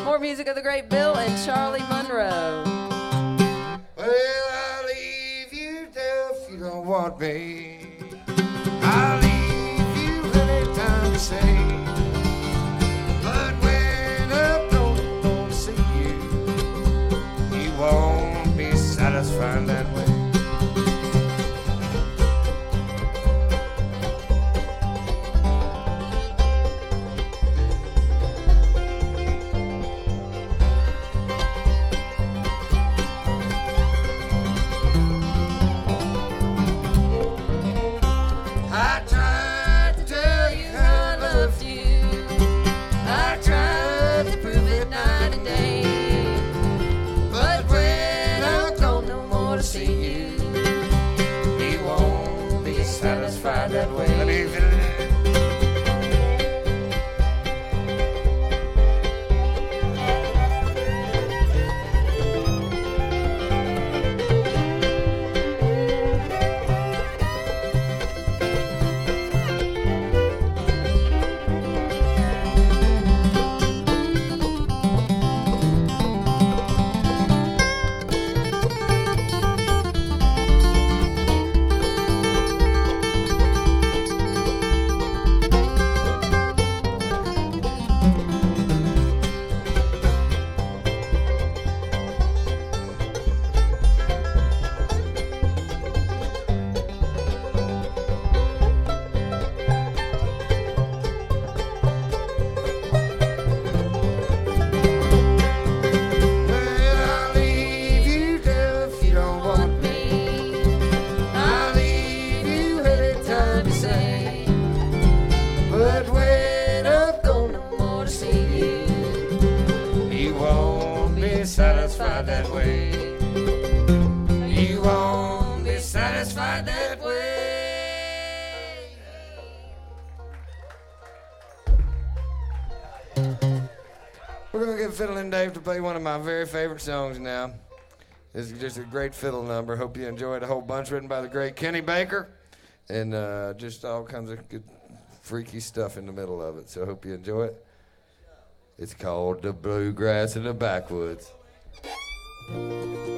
More music of the great Bill and Charlie Monroe. Well, I'll leave you there if you don't want me. I'll leave you anytime you say. But when I don't see you, you won't be satisfied that way. I tried to tell you how I loved you. I tried to prove it night and day. But when I'm gone no more to see you, you won't be satisfied that way. Let me feel it. Satisfied that way. You won't be satisfied that way. We're gonna get Fiddlin' Dave to play one of my very favorite songs now. This is just a great fiddle number. Hope you enjoyed. A whole bunch written by the great Kenny Baker, and just all kinds of good freaky stuff in the middle of it. So I hope you enjoy it. It's called The Bluegrass in the Backwoods.